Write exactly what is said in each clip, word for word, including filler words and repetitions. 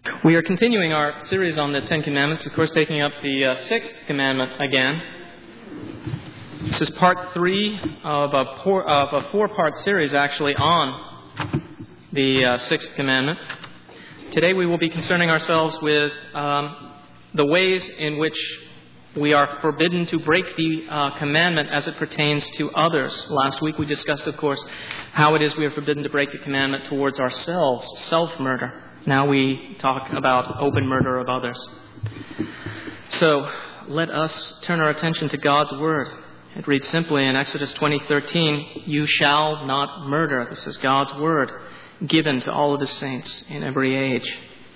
We are continuing our series on the Ten Commandments, of course, taking up the uh, sixth commandment again. This is part three of a, por- of a four-part series, actually, on the uh, sixth commandment. Today we will be concerning ourselves with um, the ways in which we are forbidden to break the uh, commandment as it pertains to others. Last week we discussed, of course, how it is we are forbidden to break the commandment towards ourselves, self-murder. Now we talk about open murder of others. So let us turn our attention to God's Word. It reads simply in Exodus twenty thirteen, "You shall not murder." This is God's Word given to all of His saints in every age.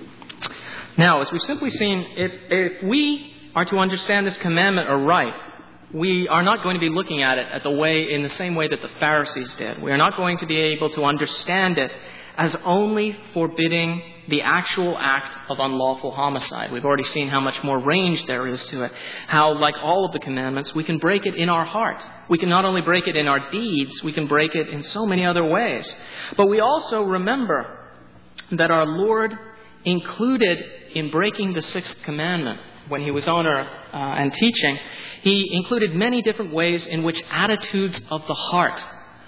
Now, as we've simply seen, if, if we are to understand this commandment aright, we are not going to be looking at it at the way, in the same way that the Pharisees did. We are not going to be able to understand it as only forbidding the actual act of unlawful homicide. We've already seen how much more range there is to it. How, like all of the commandments, we can break it in our heart. We can not only break it in our deeds, we can break it in so many other ways. But we also remember that our Lord included in breaking the sixth commandment, when He was on earth uh, and teaching, He included many different ways in which attitudes of the heart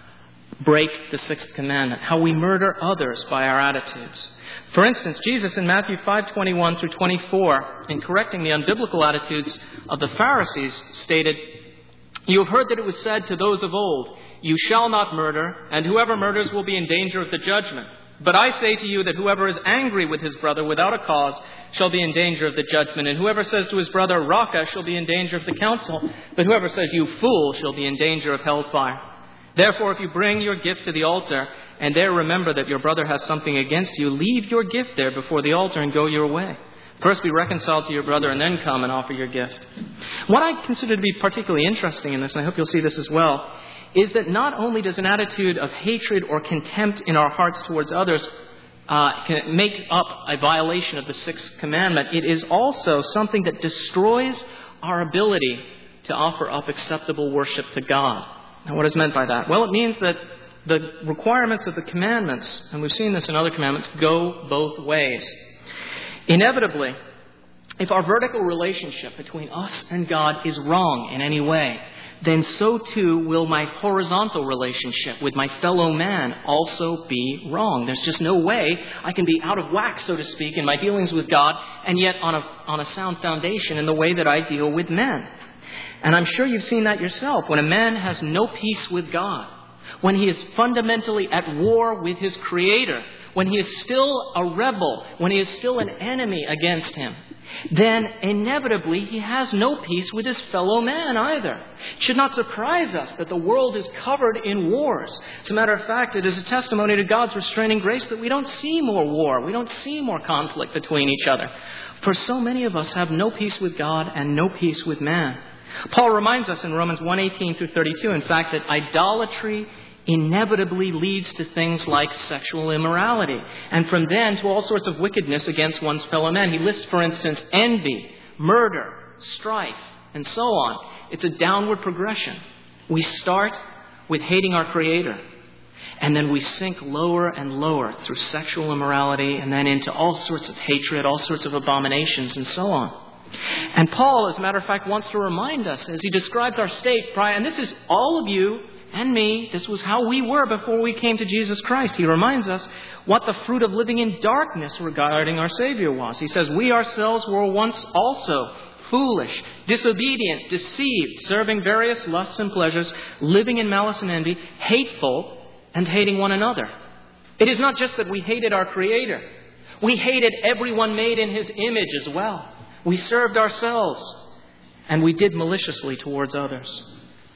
break the sixth commandment, how we murder others by our attitudes. For instance, Jesus in Matthew five twenty-one through twenty-four, in correcting the unbiblical attitudes of the Pharisees, stated, "You have heard that it was said to those of old, 'You shall not murder, and whoever murders will be in danger of the judgment.' But I say to you that whoever is angry with his brother without a cause shall be in danger of the judgment. And whoever says to his brother, 'Raca,' shall be in danger of the council. But whoever says, 'You fool,' shall be in danger of hellfire. Therefore, if you bring your gift to the altar, and there remember that your brother has something against you, leave your gift there before the altar and go your way. First be reconciled to your brother, and then come and offer your gift." What I consider to be particularly interesting in this, and I hope you'll see this as well, is that not only does an attitude of hatred or contempt in our hearts towards others uh, can make up a violation of the sixth commandment, it is also something that destroys our ability to offer up acceptable worship to God. Now, what is meant by that? Well, it means that the requirements of the commandments, and we've seen this in other commandments, go both ways. Inevitably, if our vertical relationship between us and God is wrong in any way, then so too will my horizontal relationship with my fellow man also be wrong. There's just no way I can be out of whack, so to speak, in my dealings with God, and yet on a, on a sound foundation in the way that I deal with men. And I'm sure you've seen that yourself. When a man has no peace with God, when he is fundamentally at war with his Creator, when he is still a rebel, when he is still an enemy against Him, then inevitably he has no peace with his fellow man either. It should not surprise us that the world is covered in wars. As a matter of fact, it is a testimony to God's restraining grace that we don't see more war. We don't see more conflict between each other. For so many of us have no peace with God and no peace with man. Paul reminds us in Romans one eighteen through thirty-two, in fact, that idolatry inevitably leads to things like sexual immorality, and from then to all sorts of wickedness against one's fellow men. He lists, for instance, envy, murder, strife, and so on. It's a downward progression. We start with hating our Creator, and then we sink lower and lower through sexual immorality, and then into all sorts of hatred, all sorts of abominations, and so on. And Paul, as a matter of fact, wants to remind us as he describes our state prior, and this is all of you and me, this was how we were before we came to Jesus Christ. He reminds us what the fruit of living in darkness regarding our Savior was. He says, "We ourselves were once also foolish, disobedient, deceived, serving various lusts and pleasures, living in malice and envy, hateful, and hating one another." It is not just that we hated our Creator. We hated everyone made in His image as well. We served ourselves, and we did maliciously towards others.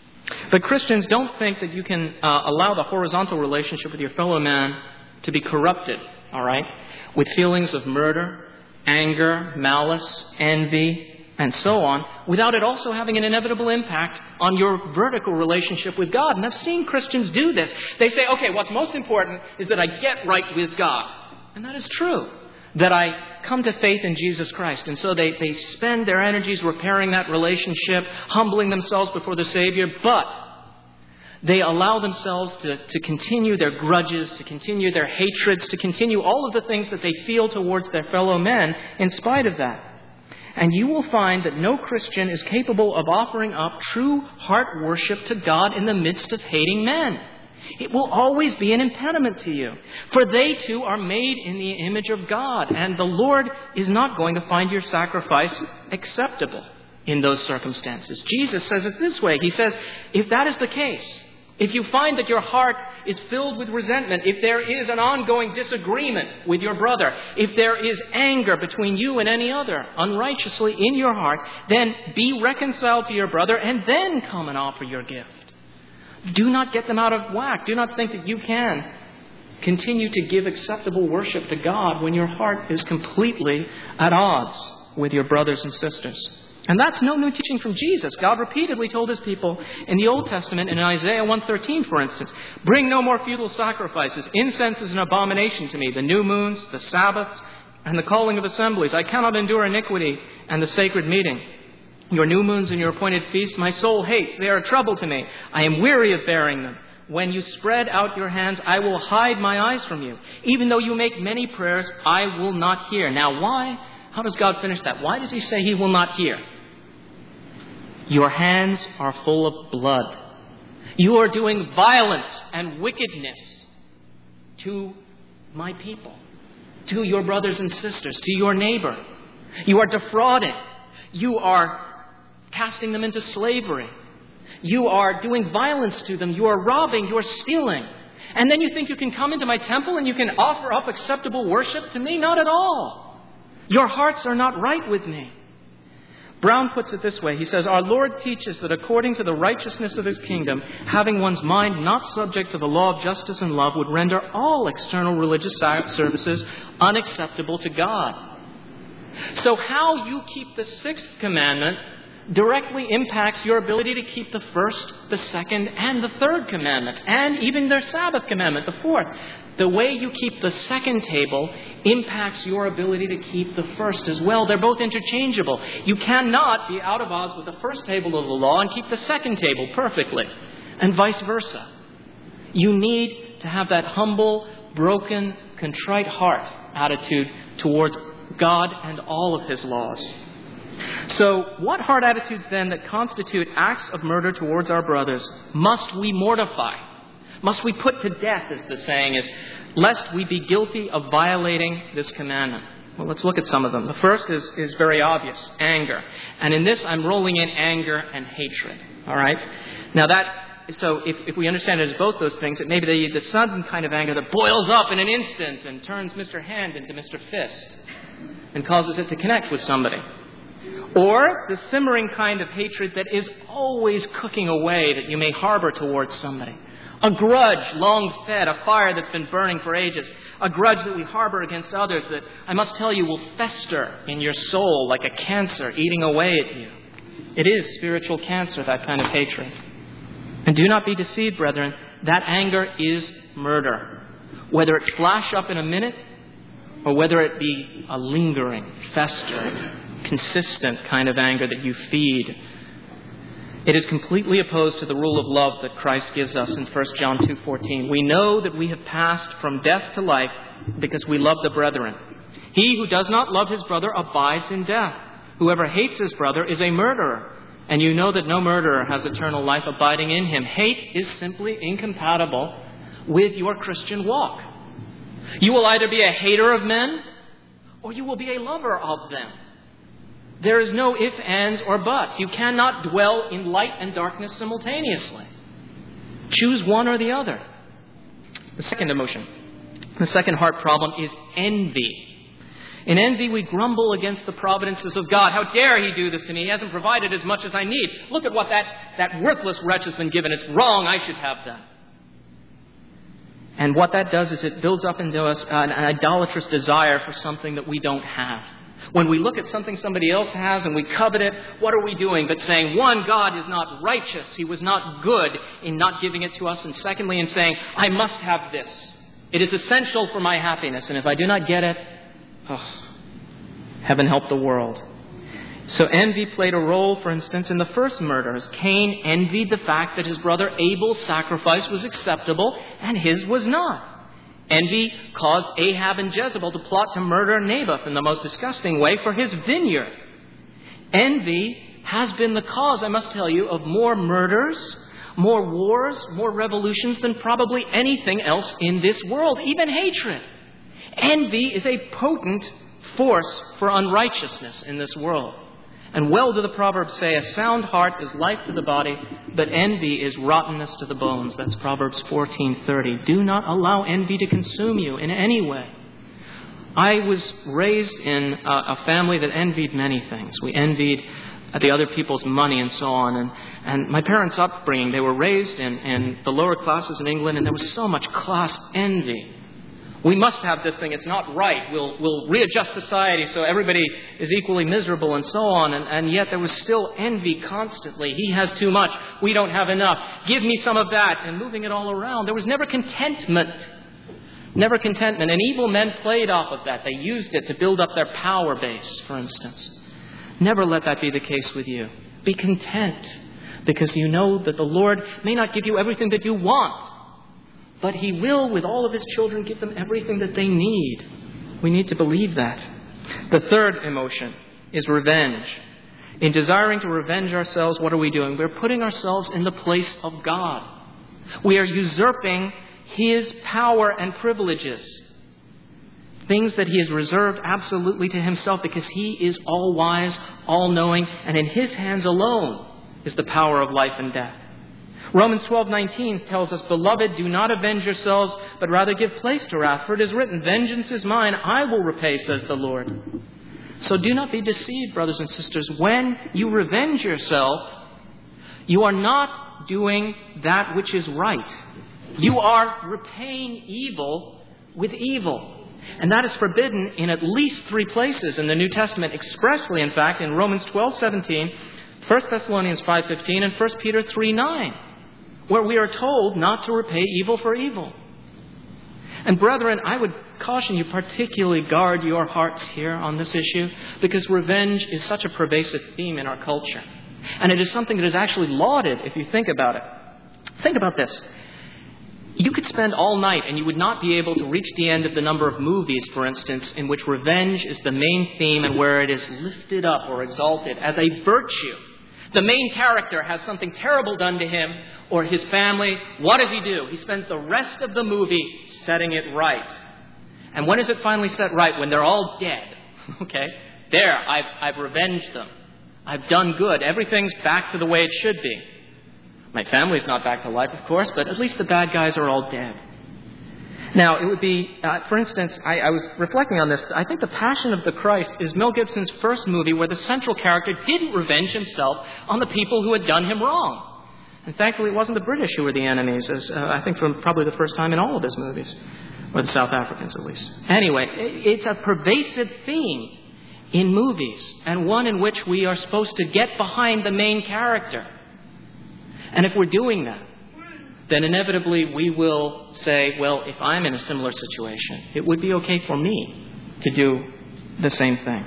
But Christians, don't think that you can uh, allow the horizontal relationship with your fellow man to be corrupted, all right, with feelings of murder, anger, malice, envy, and so on, without it also having an inevitable impact on your vertical relationship with God. And I've seen Christians do this. They say, okay, what's most important is that I get right with God. And that is true, that I come to faith in Jesus Christ. And so they, they spend their energies repairing that relationship, humbling themselves before the Savior. But They allow themselves to, to continue their grudges, to continue their hatreds, to continue all of the things that they feel towards their fellow men in spite of that. And you will find that no Christian is capable of offering up true heart worship to God in the midst of hating men. It will always be an impediment to you. For they too are made in the image of God. And the Lord is not going to find your sacrifice acceptable in those circumstances. Jesus says it this way. He says, if that is the case, if you find that your heart is filled with resentment, if there is an ongoing disagreement with your brother, if there is anger between you and any other unrighteously in your heart, then be reconciled to your brother and then come and offer your gift. Do not get them out of whack. Do not think that you can continue to give acceptable worship to God when your heart is completely at odds with your brothers and sisters. And that's no new teaching from Jesus. God repeatedly told his people in the Old Testament, in Isaiah one thirteen, for instance, bring no more futile sacrifices. Incense is an abomination to me. The new moons, the Sabbaths, and the calling of assemblies. I cannot endure iniquity and the sacred meeting. Your new moons and your appointed feasts my soul hates. They are a trouble to me. I am weary of bearing them. When you spread out your hands, I will hide my eyes from you. Even though you make many prayers, I will not hear. Now why? How does God finish that? Why does he say he will not hear? Your hands are full of blood. You are doing violence and wickedness to my people, to your brothers and sisters, to your neighbor. You are defrauding. You are casting them into slavery. You are doing violence to them. You are robbing. You are stealing. And then you think you can come into my temple and you can offer up acceptable worship to me? Not at all. Your hearts are not right with me. Brown puts it this way. He says, our Lord teaches that according to the righteousness of his kingdom, having one's mind not subject to the law of justice and love would render all external religious services unacceptable to God. So how you keep the sixth commandment directly impacts your ability to keep the first, the second, and the third commandments, and even their Sabbath commandment, the fourth. The way you keep the second table impacts your ability to keep the first as well. They're both interchangeable. You cannot be out of odds with the first table of the law and keep the second table perfectly, and vice versa. You need to have that humble, broken, contrite heart attitude towards God and all of his laws. So, what heart attitudes then that constitute acts of murder towards our brothers must we mortify? Must we put to death, as the saying is, lest we be guilty of violating this commandment? Well, let's look at some of them. The first is, is very obvious, anger. And in this, I'm rolling in anger and hatred. All right? Now that, so if, if we understand it as both those things, it may be the, the sudden kind of anger that boils up in an instant and turns Mister Hand into Mister Fist and causes it to connect with somebody. Or the simmering kind of hatred that is always cooking away that you may harbor towards somebody. A grudge long fed, a fire that's been burning for ages. A grudge that we harbor against others that, I must tell you, will fester in your soul like a cancer eating away at you. It is spiritual cancer, that kind of hatred. And do not be deceived, brethren, that anger is murder. Whether it flash up in a minute or whether it be a lingering, festering, consistent kind of anger that you feed. It is completely opposed to the rule of love that Christ gives us in First John two fourteen. We know that we have passed from death to life because we love the brethren. He who does not love his brother abides in death. Whoever hates his brother is a murderer. And you know that no murderer has eternal life abiding in him. Hate is simply incompatible with your Christian walk. You will either be a hater of men or you will be a lover of them. There is no if, ands, or buts. You cannot dwell in light and darkness simultaneously. Choose one or the other. The second emotion, the second heart problem is envy. In envy, we grumble against the providences of God. How dare he do this to me? He hasn't provided as much as I need. Look at what that, that worthless wretch has been given. It's wrong. I should have that. And what that does is it builds up into us an idolatrous desire for something that we don't have. When we look at something somebody else has and we covet it, what are we doing but saying, one, God is not righteous. He was not good in not giving it to us. And secondly, in saying, I must have this. It is essential for my happiness. And if I do not get it, oh, heaven help the world. So envy played a role, for instance, in the first murders. Cain envied the fact that his brother Abel's sacrifice was acceptable and his was not. Envy caused Ahab and Jezebel to plot to murder Naboth in the most disgusting way for his vineyard. Envy has been the cause, I must tell you, of more murders, more wars, more revolutions than probably anything else in this world, even hatred. Envy is a potent force for unrighteousness in this world. And well do the Proverbs say, a sound heart is life to the body, but envy is rottenness to the bones. That's Proverbs fourteen thirty. Do not allow envy to consume you in any way. I was raised in a, a family that envied many things. We envied the other people's money and so on. And, and my parents' upbringing, they were raised in, in the lower classes in England, and there was so much class envy. We must have this thing. It's not right. We'll, we'll readjust society so everybody is equally miserable and so on. And, and yet there was still envy constantly. He has too much. We don't have enough. Give me some of that. And moving it all around. There was never contentment. Never contentment. And evil men played off of that. They used it to build up their power base, for instance. Never let that be the case with you. Be content, because you know that the Lord may not give you everything that you want, but He will, with all of His children, give them everything that they need. We need to believe that. The third emotion is revenge. In desiring to revenge ourselves, what are we doing? We're putting ourselves in the place of God. We are usurping His power and privileges. Things that He has reserved absolutely to Himself, because He is all-wise, all-knowing, and in His hands alone is the power of life and death. Romans twelve nineteen tells us, Beloved, do not avenge yourselves, but rather give place to wrath. For it is written, Vengeance is mine, I will repay, says the Lord. So do not be deceived, brothers and sisters. When you revenge yourself, you are not doing that which is right. You are repaying evil with evil. And that is forbidden in at least three places in the New Testament, expressly, in fact, in Romans twelve seventeen, First Thessalonians five fifteen, and First Peter three nine. Where we are told not to repay evil for evil. And brethren, I would caution you, particularly guard your hearts here on this issue, because revenge is such a pervasive theme in our culture. And it is something that is actually lauded if you think about it. Think about this. You could spend all night and you would not be able to reach the end of the number of movies, for instance, in which revenge is the main theme and where it is lifted up or exalted as a virtue. The main character has something terrible done to him or his family. What does he do? He spends the rest of the movie setting it right. And when is it finally set right? When they're all dead. Okay? There, I've, I've revenged them. I've done good. Everything's back to the way it should be. My family's not back to life, of course, but at least the bad guys are all dead. Now, it would be, uh, for instance, I, I was reflecting on this. I think The Passion of the Christ is Mel Gibson's first movie where the central character didn't revenge himself on the people who had done him wrong. And thankfully, it wasn't the British who were the enemies, as uh, I think for probably the first time in all of his movies, or the South Africans at least. Anyway, it, it's a pervasive theme in movies, and one in which we are supposed to get behind the main character. And if we're doing that, then inevitably we will say, well, if I'm in a similar situation, it would be okay for me to do the same thing.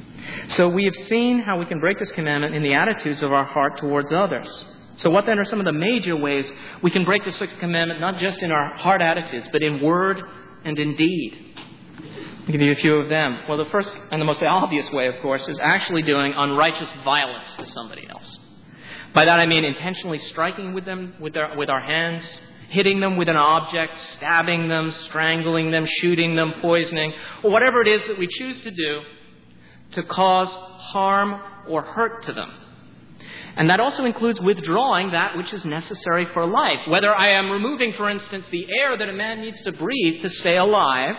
So we have seen how we can break this commandment in the attitudes of our heart towards others. So what then are some of the major ways we can break the sixth commandment, not just in our heart attitudes, but in word and in deed? I'll give you a few of them. Well, the first and the most obvious way, of course, is actually doing unrighteous violence to somebody else. By that I mean intentionally striking with them with, their, with our hands, hitting them with an object, stabbing them, strangling them, shooting them, poisoning, or whatever it is that we choose to do to cause harm or hurt to them. And that also includes withdrawing that which is necessary for life. Whether I am removing, for instance, the air that a man needs to breathe to stay alive,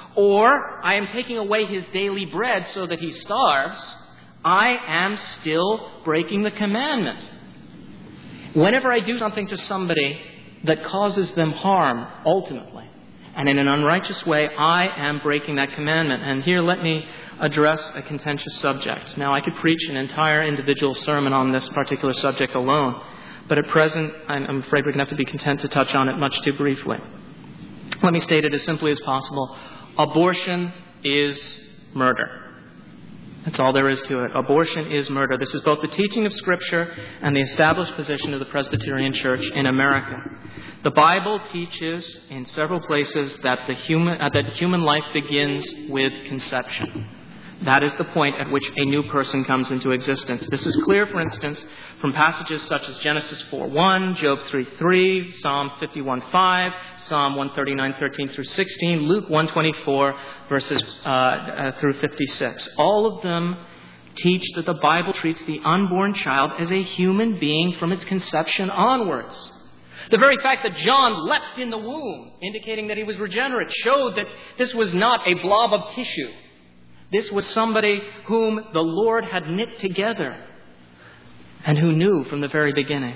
or I am taking away his daily bread so that he starves, I am still breaking the commandment. Whenever I do something to somebody that causes them harm, ultimately, and in an unrighteous way, I am breaking that commandment. And here let me address a contentious subject. Now, I could preach an entire individual sermon on this particular subject alone, but at present, I'm afraid we're going to have to be content to touch on it much too briefly. Let me state it as simply as possible. Abortion is murder. That's all there is to it. Abortion is murder. This is both the teaching of Scripture and the established position of the Presbyterian Church in America. The Bible teaches in several places that the human uh, that human life begins with conception. That is the point at which a new person comes into existence. This is clear, for instance, from passages such as Genesis four one, Job three three, Psalm fifty-one five, Psalm one thirty-nine thirteen through sixteen, Luke one twenty-four, verses uh, uh, through fifty-six. All of them teach that the Bible treats the unborn child as a human being from its conception onwards. The very fact that John leapt in the womb, indicating that he was regenerate, showed that this was not a blob of tissue. This was somebody whom the Lord had knit together and who knew from the very beginning.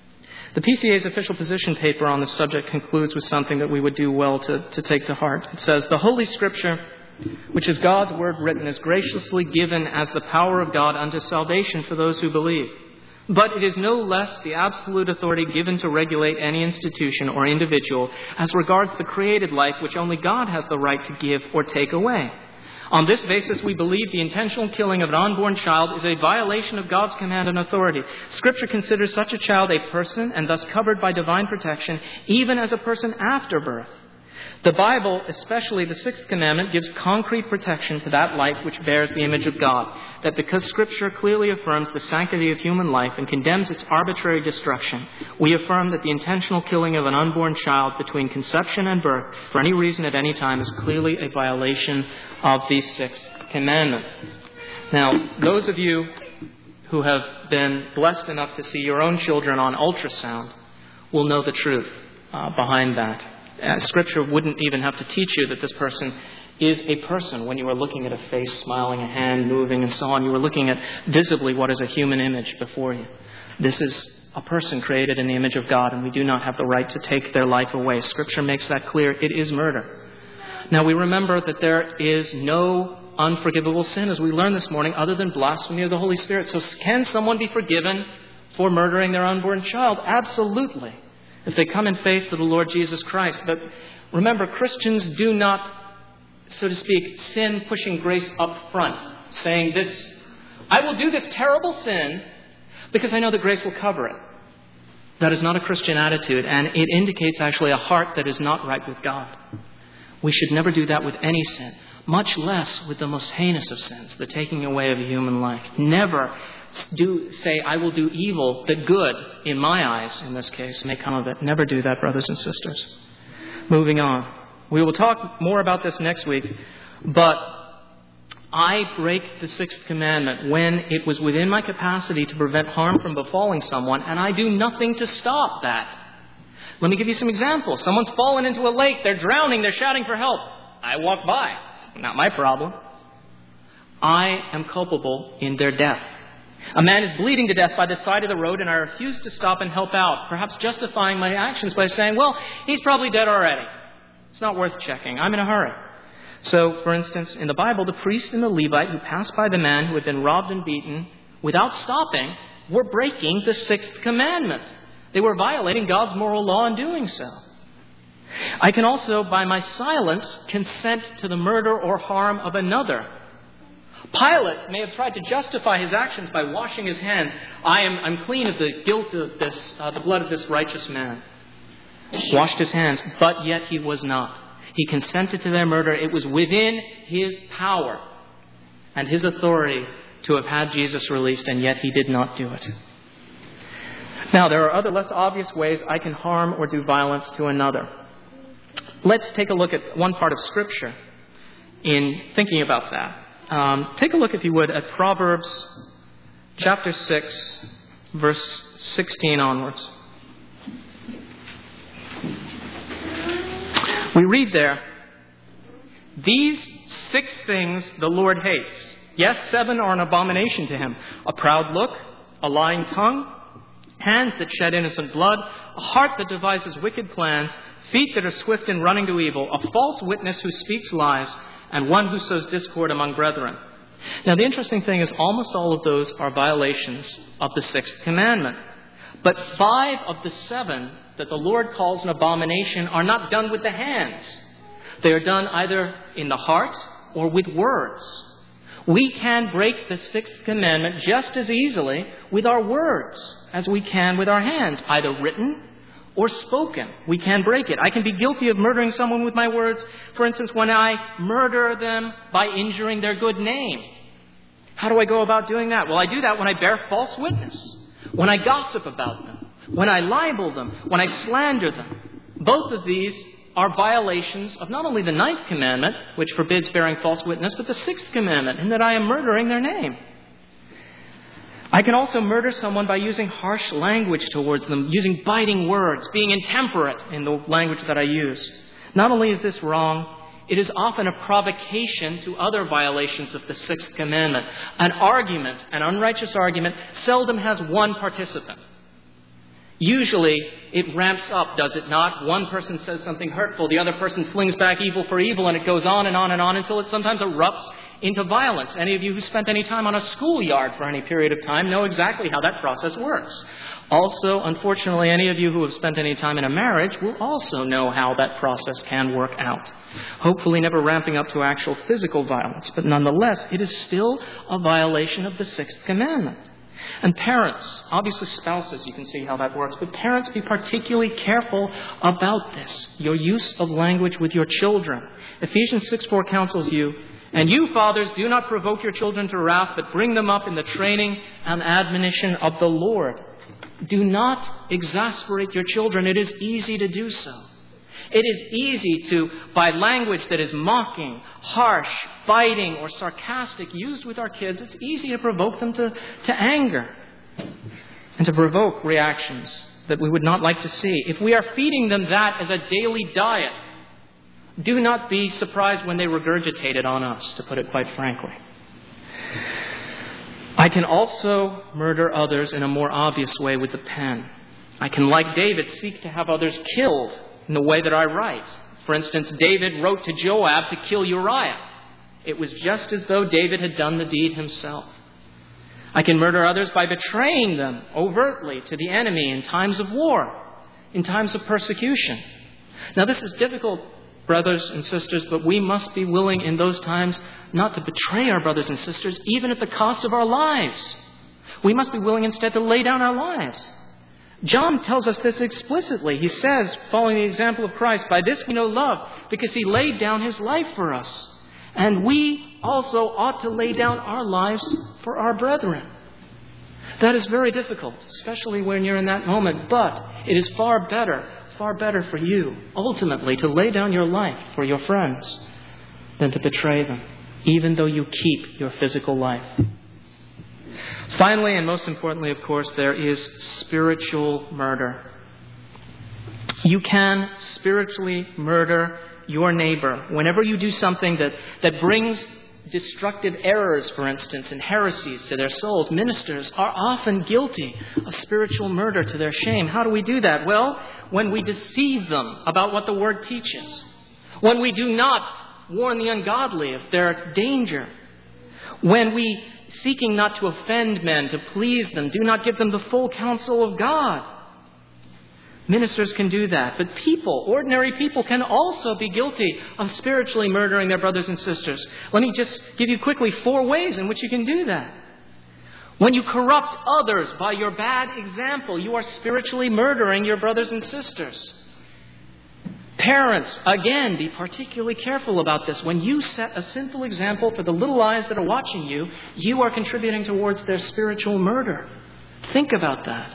The P C A's official position paper on the subject concludes with something that we would do well to, to take to heart. It says, "The Holy Scripture, which is God's word written, is graciously given as the power of God unto salvation for those who believe. But it is no less the absolute authority given to regulate any institution or individual as regards the created life which only God has the right to give or take away. On this basis, we believe the intentional killing of an unborn child is a violation of God's command and authority. Scripture considers such a child a person and thus covered by divine protection, even as a person after birth. The Bible, especially the Sixth Commandment, gives concrete protection to that life which bears the image of God. That because Scripture clearly affirms the sanctity of human life and condemns its arbitrary destruction, we affirm that the intentional killing of an unborn child between conception and birth, for any reason at any time, is clearly a violation of the Sixth Commandment." Now, those of you who have been blessed enough to see your own children on ultrasound will know the truth uh, behind that. Uh, Scripture wouldn't even have to teach you that this person is a person when you are looking at a face smiling, a hand moving, and so on. You are looking at visibly what is a human image before you. This is a person created in the image of God, and we do not have the right to take their life away. Scripture makes that clear. It is murder. Now, we remember that there is no unforgivable sin, as we learned this morning, other than blasphemy of the Holy Spirit. So can someone be forgiven for murdering their unborn child? Absolutely, if they come in faith to the Lord Jesus Christ. But remember, Christians do not, so to speak, sin pushing grace up front, saying this, I will do this terrible sin because I know that grace will cover it. That is not a Christian attitude, and it indicates actually a heart that is not right with God. We should never do that with any sin, much less with the most heinous of sins, the taking away of a human life. Never do say, I will do evil, that good, in my eyes, in this case, may come of it. Never do that, brothers and sisters. Moving on. We will talk more about this next week, but I break the Sixth Commandment when it was within my capacity to prevent harm from befalling someone, and I do nothing to stop that. Let me give you some examples. Someone's fallen into a lake, they're drowning, they're shouting for help. I walk by. Not my problem. I am culpable in their death. A man is bleeding to death by the side of the road, and I refuse to stop and help out, perhaps justifying my actions by saying, well, he's probably dead already. It's not worth checking. I'm in a hurry. So, for instance, in the Bible, the priest and the Levite who passed by the man who had been robbed and beaten without stopping were breaking the Sixth Commandment. They were violating God's moral law in doing so. I can also, by my silence, consent to the murder or harm of another. Pilate may have tried to justify his actions by washing his hands. I am I'm clean of the guilt of this, uh, the blood of this righteous man. Washed his hands, but yet he was not. He consented to their murder. It was within his power and his authority to have had Jesus released, and yet he did not do it. Now, there are other less obvious ways I can harm or do violence to another. Let's take a look at one part of Scripture in thinking about that. Um, take a look, if you would, at Proverbs chapter six, verse sixteen onwards. We read there, "These six things the Lord hates. Yes, seven are an abomination to him. A proud look, a lying tongue, hands that shed innocent blood, a heart that devises wicked plans, feet that are swift in running to evil, a false witness who speaks lies, and one who sows discord among brethren." Now, the interesting thing is almost all of those are violations of the Sixth Commandment. But five of the seven that the Lord calls an abomination are not done with the hands. They are done either in the heart or with words. We can break the sixth commandment just as easily with our words as we can with our hands, either written or spoken. We can break it. I can be guilty of murdering someone with my words, for instance, when I murder them by injuring their good name. How do I go about doing that? Well, I do that when I bear false witness, when I gossip about them, when I libel them, when I slander them. Both of these are violations of not only the ninth commandment, which forbids bearing false witness, but the sixth commandment, in that I am murdering their name. I can also murder someone by using harsh language towards them, using biting words, being intemperate in the language that I use. Not only is this wrong, it is often a provocation to other violations of the sixth commandment. An argument, an unrighteous argument, seldom has one participant. Usually, it ramps up, does it not? One person says something hurtful, the other person flings back evil for evil, and it goes on and on and on until it sometimes erupts into violence. Any of you who spent any time on a schoolyard for any period of time know exactly how that process works. Also, unfortunately, any of you who have spent any time in a marriage will also know how that process can work out. Hopefully never ramping up to actual physical violence, but nonetheless, it is still a violation of the sixth commandment. And parents, obviously spouses, you can see how that works, but parents, be particularly careful about this, your use of language with your children. Ephesians six four counsels you, "And you, fathers, do not provoke your children to wrath, but bring them up in the training and admonition of the Lord." Do not exasperate your children. It is easy to do so. It is easy to, by language that is mocking, harsh, biting, or sarcastic used with our kids, it's easy to provoke them to, to anger and to provoke reactions that we would not like to see. If we are feeding them that as a daily diet, do not be surprised when they regurgitate it on us, to put it quite frankly. I can also murder others in a more obvious way with the pen. I can, like David, seek to have others killed in the way that I write. For instance, David wrote to Joab to kill Uriah. It was just as though David had done the deed himself. I can murder others by betraying them overtly to the enemy in times of war, in times of persecution. Now, this is difficult, brothers and sisters, but we must be willing in those times not to betray our brothers and sisters, even at the cost of our lives. We must be willing instead to lay down our lives. John tells us this explicitly. He says, following the example of Christ, "By this we know love, because he laid down his life for us. And we also ought to lay down our lives for our brethren." That is very difficult, especially when you're in that moment. But it is far better, far better for you, ultimately, to lay down your life for your friends than to betray them, even though you keep your physical life. Finally, and most importantly, of course, there is spiritual murder. You can spiritually murder your neighbor whenever you do something that, that brings destructive errors, for instance, and heresies to their souls. Ministers are often guilty of spiritual murder to their shame. How do we do that? Well, when we deceive them about what the Word teaches. When we do not warn the ungodly of their danger. When we, seeking not to offend men, to please them, do not give them the full counsel of God. Ministers can do that. But people, ordinary people, can also be guilty of spiritually murdering their brothers and sisters. Let me just give you quickly four ways in which you can do that. When you corrupt others by your bad example, you are spiritually murdering your brothers and sisters. Parents, again, be particularly careful about this. When you set a sinful example for the little eyes that are watching you, you are contributing towards their spiritual murder. Think about that.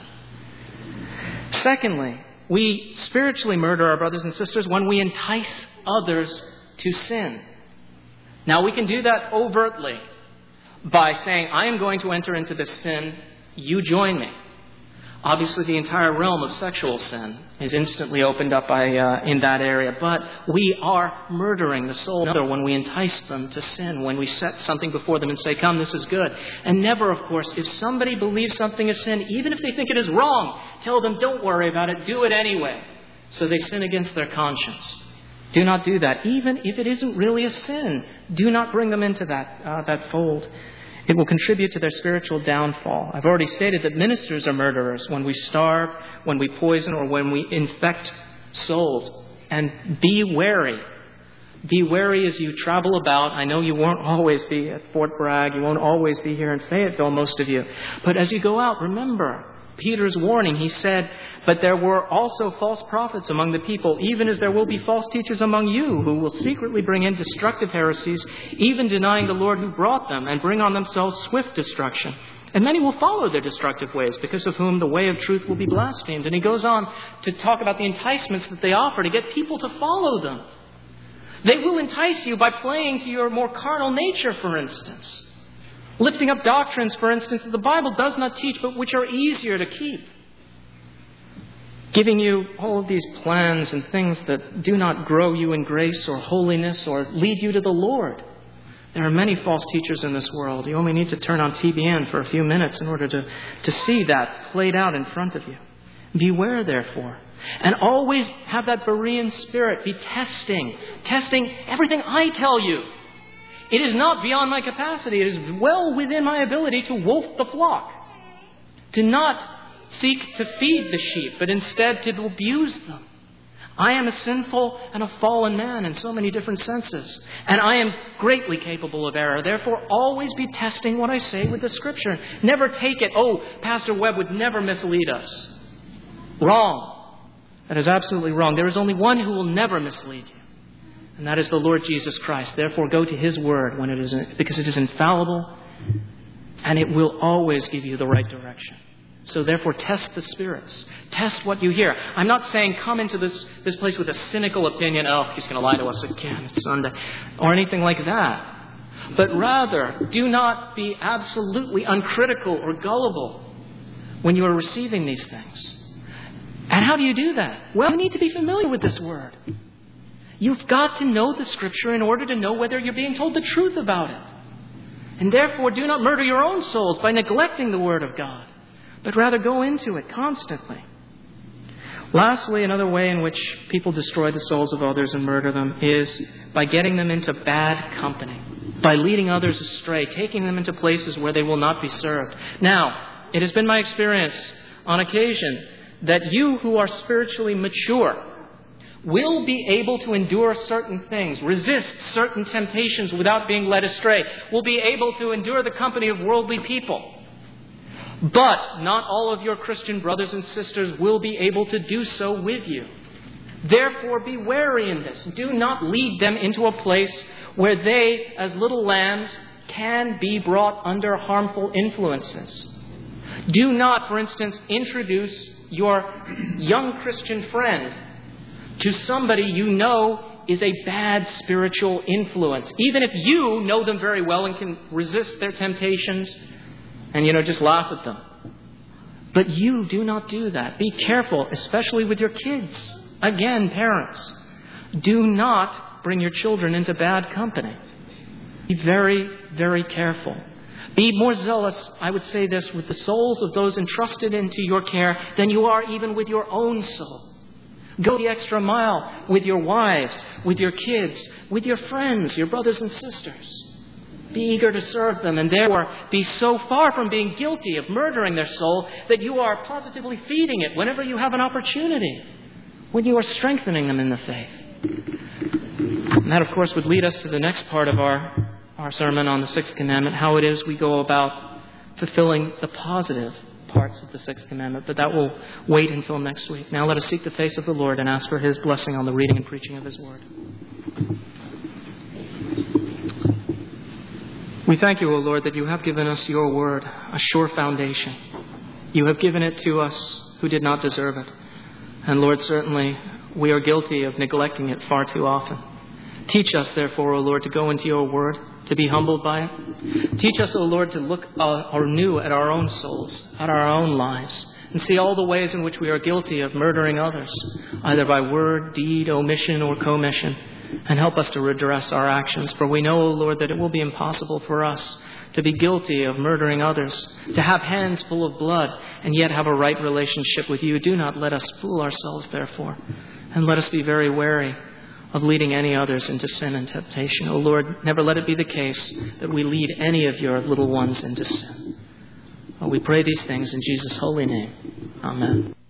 Secondly, we spiritually murder our brothers and sisters when we entice others to sin. Now, we can do that overtly by saying, "I am going to enter into this sin, you join me." Obviously, the entire realm of sexual sin is instantly opened up by, uh, in that area. But we are murdering the soul of another when we entice them to sin, when we set something before them and say, "Come, this is good." And never, of course, if somebody believes something is sin, even if they think it is wrong, tell them, "Don't worry about it, do it anyway." So they sin against their conscience. Do not do that. Even if it isn't really a sin, do not bring them into that, uh, that fold. It will contribute to their spiritual downfall. I've already stated that ministers are murderers when we starve, when we poison, or when we infect souls. And be wary. Be wary as you travel about. I know you won't always be at Fort Bragg. You won't always be here in Fayetteville, most of you. But as you go out, remember Peter's warning. He said, but there were also false prophets among the people, even as there will be false teachers among you who will secretly bring in destructive heresies, even denying the Lord who brought them, and bring on themselves swift destruction. And many will follow their destructive ways, because of whom the way of truth will be blasphemed. And he goes on to talk about the enticements that they offer to get people to follow them. They will entice you by playing to your more carnal nature, for instance. Lifting up doctrines, for instance, that the Bible does not teach, but which are easier to keep. Giving you all of these plans and things that do not grow you in grace or holiness or lead you to the Lord. There are many false teachers in this world. You only need to turn on T B N for a few minutes in order to, to see that played out in front of you. Beware, therefore. And always have that Berean spirit. Be testing. Testing everything I tell you. It is not beyond my capacity. It is well within my ability to wolf the flock. To not seek to feed the sheep, but instead to abuse them. I am a sinful and a fallen man in so many different senses. And I am greatly capable of error. Therefore, always be testing what I say with the Scripture. Never take it, oh, Pastor Webb would never mislead us. Wrong. That is absolutely wrong. There is only one who will never mislead you. And that is the Lord Jesus Christ. Therefore, go to His Word when it is, because it is infallible and it will always give you the right direction. So therefore, test the spirits. Test what you hear. I'm not saying come into this, this place with a cynical opinion, oh, he's going to lie to us again, it's Sunday, or anything like that. But rather, do not be absolutely uncritical or gullible when you are receiving these things. And how do you do that? Well, you need to be familiar with this Word. You've got to know the Scripture in order to know whether you're being told the truth about it. And therefore, do not murder your own souls by neglecting the Word of God, but rather go into it constantly. Lastly, another way in which people destroy the souls of others and murder them is by getting them into bad company, by leading others astray, taking them into places where they will not be served. Now, it has been my experience on occasion that you who are spiritually mature will be able to endure certain things, resist certain temptations without being led astray, will be able to endure the company of worldly people. But not all of your Christian brothers and sisters will be able to do so with you. Therefore, be wary in this. Do not lead them into a place where they, as little lambs, can be brought under harmful influences. Do not, for instance, introduce your young Christian friend to somebody you know is a bad spiritual influence. Even if you know them very well and can resist their temptations and, you know, just laugh at them. But you do not do that. Be careful, especially with your kids. Again, parents, do not bring your children into bad company. Be very, very careful. Be more zealous, I would say this, with the souls of those entrusted into your care than you are even with your own soul. Go the extra mile with your wives, with your kids, with your friends, your brothers and sisters. Be eager to serve them and therefore be so far from being guilty of murdering their soul that you are positively feeding it whenever you have an opportunity, when you are strengthening them in the faith. And that, of course, would lead us to the next part of our Our sermon on the Sixth Commandment, how it is we go about fulfilling the positive parts of the Sixth Commandment. But that will wait until next week. Now let us seek the face of the Lord and ask for His blessing on the reading and preaching of His Word. We thank you, O Lord, that you have given us your Word, a sure foundation. You have given it to us who did not deserve it. And Lord, certainly we are guilty of neglecting it far too often. Teach us, therefore, O Lord, to go into your Word, to be humbled by it. Teach us, O Lord, to look uh, anew at our own souls, at our own lives, and see all the ways in which we are guilty of murdering others, either by word, deed, omission, or commission, and help us to redress our actions. For we know, O Lord, that it will be impossible for us to be guilty of murdering others, to have hands full of blood, and yet have a right relationship with you. Do not let us fool ourselves, therefore, and let us be very wary of leading any others into sin and temptation. O Lord, never let it be the case that we lead any of your little ones into sin. Oh, we pray these things in Jesus' holy name. Amen.